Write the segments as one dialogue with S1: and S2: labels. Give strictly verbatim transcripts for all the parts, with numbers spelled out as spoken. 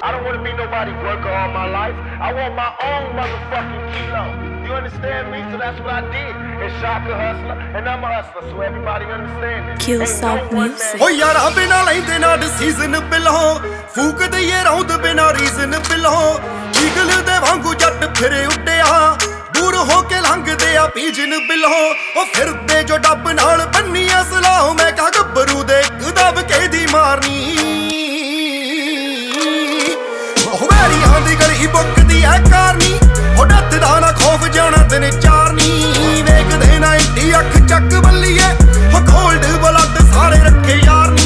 S1: I don't want to be nobody's worker all my life. I want my own motherfucking kilo. You understand me? So that's what I did. And Shaka hustler, and I'm a hustler, so everybody understand it.
S2: Kill Soft Music.
S3: Oh yara bina leinde na decision below. ਫੂਕ ਦਈਏ ਰੌਂਦ ਬਿਨਾ reason ਬਿਲੋਂ eagle ਦੇ ਵਾਂਗੂ ਜੱਟ ਫਿਰੇ ਉੱਡਿਆ ਦੂਰ ਹੋ ਕੇ ਲੰਘਦੇ ਆ ਪੀਜਨ ਬਿਲੋਂ ਉਹ ਫਿਰਦੇ ਜੋ ਡੱਬ ਨਾਲ ਬੰਨੀਆਂ ਸਲਾਹ ਮੈਂ ਕਹਾਂ ਗੱਭਰੂ ਦੇ ਇੱਕ ਦਬ ਕੇ ਦੀ ਮਾਰਨੀ ਉਹ ਵੈਰੀਆਂ ਦੀ ਗਲੀ ਬੁੱਕਦੀ ਐ ਕਾਰਨੀ ਉਹ ਡੱਤ ਦਾ ਨਾ ਖੌਫ ਜਾਣਾ ਦਿਨ ਚਾਰਨੀ ਵੇਖਦੇ ਨਾ ਇੰਡੀ ਅੱਖ ਚੱਕ ਬੱਲੀਏ ਉਹ ਗੋਲਡ ਬਲੱਡ ਸਾਰੇ ਰੱਖੇ ਯਾਰਨੀ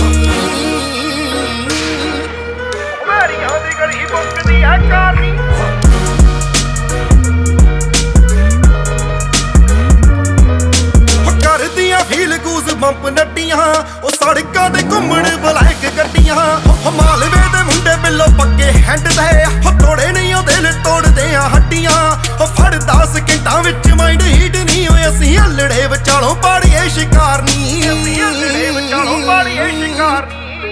S3: ਕਰਦੀਆਂ ਫੀਲ ਗੂਜ਼ ਬੰਪ ਨੱਟੀਆਂ ਉਹ ਸੜਕਾਂ ਤੇ ਘੁੰਮਣ ਬਲੈਕ ਗੱਡੀਆਂ ਮਾਲਵੇ ਦੇ ਮੁੰਡੇ ਬਿੱਲੋ ਪੱਕੇ ਹੈਂਡ ਦੇ ਉਹ ਤੋੜੇ ਨਹੀਂ ਉਹ ਦਿਲ ਤੋੜਦੇ ਆ ਹੱਡੀਆਂ ਉਹ ਫੜ ਦਸ ਘੰਟਾਂ ਵਿੱਚ ਮਾਈਂਡ ਹੀਟ ਨਹੀਂ ਹੋਏ ਅਸੀਂ ਹੱਲੜੇ ਵਿਚਾਲੋਂ ਪਾੜੀਏ ਸ਼ਿਕਾਰ ਨਹੀਂ ਅਸੀਂ ਹੱਲੜੇ ਵਿਚਾਲੋਂ ਪਾੜੀਏ ਸ਼ਿਕਾਰ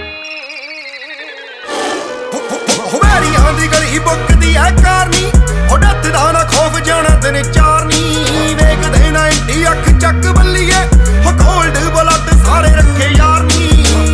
S3: ਵੈਰੀਆਂ ਦੀ ਗਲੀ ਬੁੱਕਦੀ ਐ ਕਾਰਨੀ ਉਹ ਡੱਤ ਦਾ ਨਾ ਖੌਫ ਜਾਣਾ ਦਿਨ ਚਾਰਨੀ ਵੇਖਦੇ ਨਾ ਇੰਡੀ ਅੱਖ ਚੱਕ ਬੱਲੀਏ ਉਹ ਗੋਲਡ ਬਲੱਡ ਸਾਰੇ ਰੱਖੇ ਯਾਰਨੀ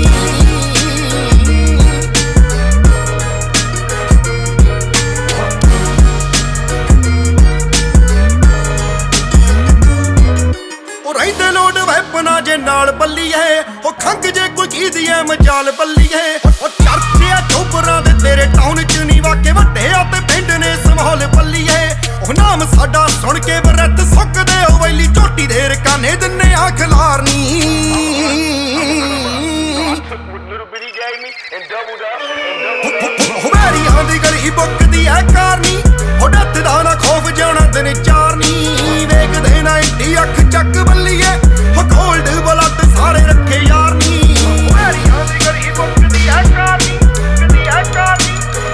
S3: ਉਹ ਰਹਿੰਦੇ ਲੋਡ ਵੈਪਨਾ ਜੇ ਨਾਲ ਬੱਲੀਏ ਉਹ ਖੰਗ ਜੇ ਕੋਈ ਚੀਜ਼ ਐ ਮਜਾਲ ਬੱਲੀਏ ਉਹ ਚਰਚੇ ਆ ਚੋਬਰਾਂ ਦੇ ਤੇਰੇ ਟਾਊਨ ਚ ਨਹੀਂ ਵਾਕੇ ਵੱਡੇ ਆ ਤੇ ਪਿੰਡ ਨੇ ਸਮਹੌਲ ਬੱਲੀਏ ਉਹ ਨਾਮ ਸਾਡਾ ਸੁਣ ਕੇ ਬਰਤ ਸੁੱਕਦੇ ਉਹ ਵੈਲੀ ਝੋਟੀ ਦੇ ਰਕਾਨੇ ਦਿੰਨੇ ਆ ਖਿਲਾਰਨੀ ਉਹ ਵੈਰੀਆਂ ਦੀ ਗਲੀ ਬੁੱਕਦੀ ਐ ਕਾਰਨੀ ਉਹ ਡੱਤ ਦਾ ਨਾ ਖੌਫ ਜਾਣਾ ਦਿਨ ਚਾਰਨੀ ਵੇਖਦੇ ਨਾ ਇੰਡੀ ਅੱਖ ਚੱਕ ਬੱਲੀਏ ਉਹ ਗੋਲਡ ਬਲੱਡ ਸਾਰੇ ਰੱਖੇ ਯਾਰਨੀ ਵੈਰੀਆਂ ਦੀ ਗਲੀ ਬੁੱਕਦੀ ਐ ਕਾਰਨੀ ਕਦੀ ਐ ਕਾਰਨੀ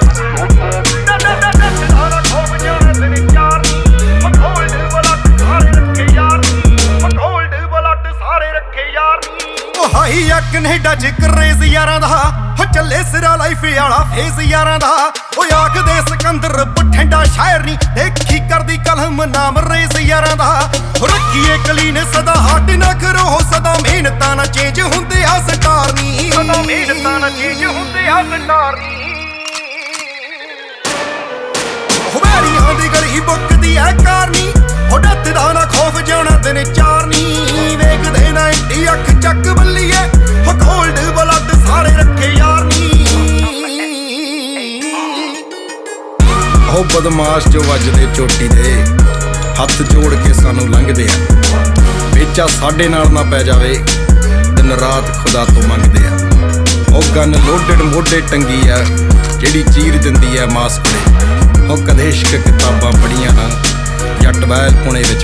S3: ਹਾਈ ਆ ਕੈਨੇਡਾ ਚ ਕਰੇਜ਼ ਯਾਰਾਂ ਦਾ ਹੋ ਚੱਲੇ ਸਿਰਾ ਲਾਈਫ ਵਾਲਾ ਫੇਸ ਯਾਰਾਂ ਦਾ ਉਹ ਆਖਦੇ ਸਿਕੰਦਰ ਬਠਿੰਡਾ ਸ਼ਾਇਰ ਨਹੀਂ ਦੇਖੀ ਕਰਦੀ ਕਲਮ ਨਾਮ ਰੇਸ ਯਾਰਾਂ ਦਾ ਰੱਖੀਏ ਕਲੀਨ ਸਦਾ ਹੱਟ ਨਾ ਕਰੋ ਸਦਾ ਮਿਹਨਤਾਂ ਨਾ ਚੇਂਜ ਹੁੰਦੇ ਆ ਸਟਾਰ ਨਹੀਂ ਸਦਾ ਮਿਹਨਤਾਂ ਨਾ ਚੇਂਜ ਹੁੰਦੇ ਆ ਸਟਾਰ ਨਹੀਂ ਵੈਰੀਆਂ ਦੀ ਗਲੀ ਬੁੱਕਦੀ ਐ ਕਾਰਨੀ ਉਹ ਡੱਤ ਦਾ ਨਾ ਖੌਫ ਜਾਣਾ ਦਿਨ ਚਾਰਨੀ ਵੇਖਦੇ ਨਾ ਇੰਡੀ ਅੱਖ ਚੱਕ ਬੱਲੀਏ ਉਹ ਗੋਲਡ ਬਲੱਡ ਸਾਰੇ ਰੱਖੇ ਯਾਰਨੀ ਉਹ ਬਦਮਾਸ਼ ਜੋ ਵੱਜਦੇ ਚੋਟੀ ਦੇ ਹੱਥ ਜੋੜ ਕੇ ਸਾਨੂੰ ਲੰਘਦੇ ਆ ਵੇਚਾ ਸਾਡੇ ਨਾਲ ਨਾ ਪੈ ਜਾਵੇ ਦਿਨ ਰਾਤ ਖੁਦਾ ਤੋਂ ਮੰਗਦੇ ਆ ਉਹ ਗਨ ਲੋਡਡ ਮੋਢੇ ਟੰਗੀ ਆ ਜਿਹੜੀ ਚੀਰ ਦਿੰਦੀ ਆ ਮਾਸ ਕੋਲੇ ਉਹ ਕਦੇ ਇਸ਼ਕ ਕਿਤਾਬਾਂ ਪੜੀਆਂ ਨਾ ਜੱਟ ਬੈਲ ਪੁਣੇ ਵਿੱਚ